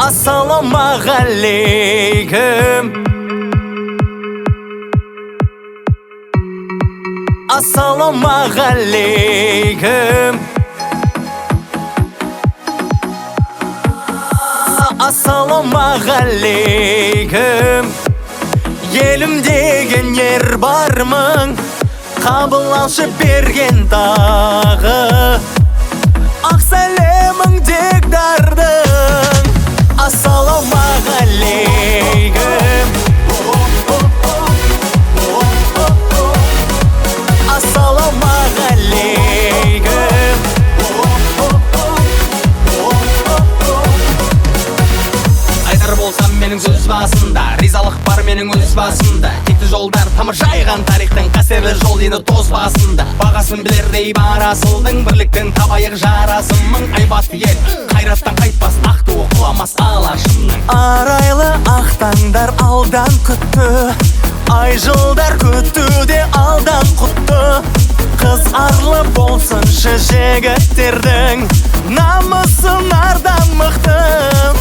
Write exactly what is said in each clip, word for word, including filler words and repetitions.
Assalamualaikum. Assalamualaikum. Assalamualaikum. Елім деген ер бармың, қабыл алшы берген тағы. Ақ сәлемің дегдардың. Assalamualaikum. Assalamualaikum. Айтар болсам менің сөз басында, ризалық бар менің өз басында. Текті жолдар тамыржайған тарихтың қасірлі жол енді тоз басында. Бағасын білердей бар асылдың, бірліктен табайық жарасымың. Айбатты ел қайраттан қайтпас, ақтуы құламас алашымның. Арайлы ақтаңдар алдан күтті, ай жылдар күттуде алдан құтты. Қыз арлы болсыншы жігіттердің, намысын ардан мықтың.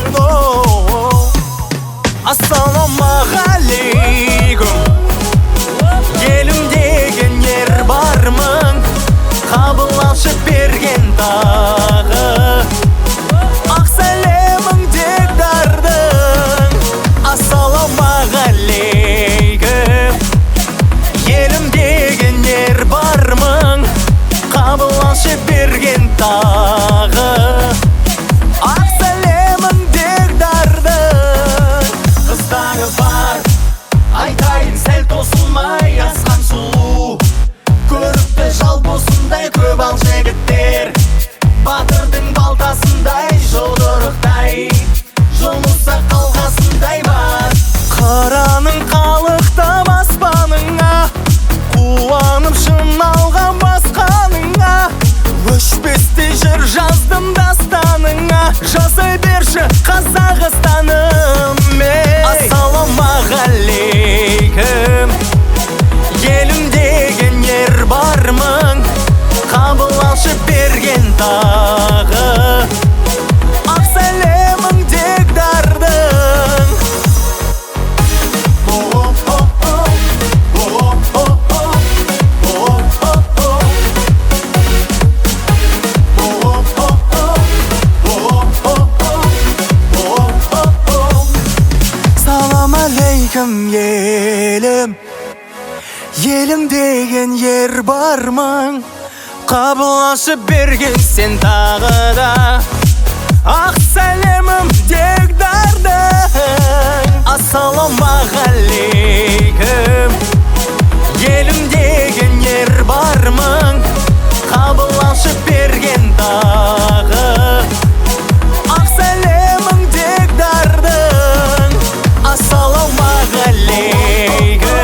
Ассаламағалейкум. Елім деген ер бармың, қабыл алшы берген тағы. Ақ сәлемің дегдардың. Ассаламағалейкум. Елім деген ер бармың, қабыл алшы берген тағы. Ақ сәлемің дегдардың. Қыздары бар, айтайын сәл тосылмай, асқан сұлу. Көрікті жалпосындай көп ал жігіттер, батырдың балтасындай, жұдырықтай, жұмыса қалғасындай бар. Қыраның қалықтап аспаныңа, қуанып шын алған басқаныңа. Өшпестей жыр жаздым дастаныңа, жасай берші Қазақстаным. Ассаламағалейкум. Елім деген ер бармың, қабыл алшы берген тағы. Ақ сәлемің дегдардың. Салам алейкум елім. Елім деген ер бармың, қабыл алшы берген сен тағы да. Ақ сәлемім дегдардың. Ассаламағалейкум. Елім деген ер бармың, қабыл алшы берген тағы. Ақ сәлемің дегдардың. Ассаламағалейкум.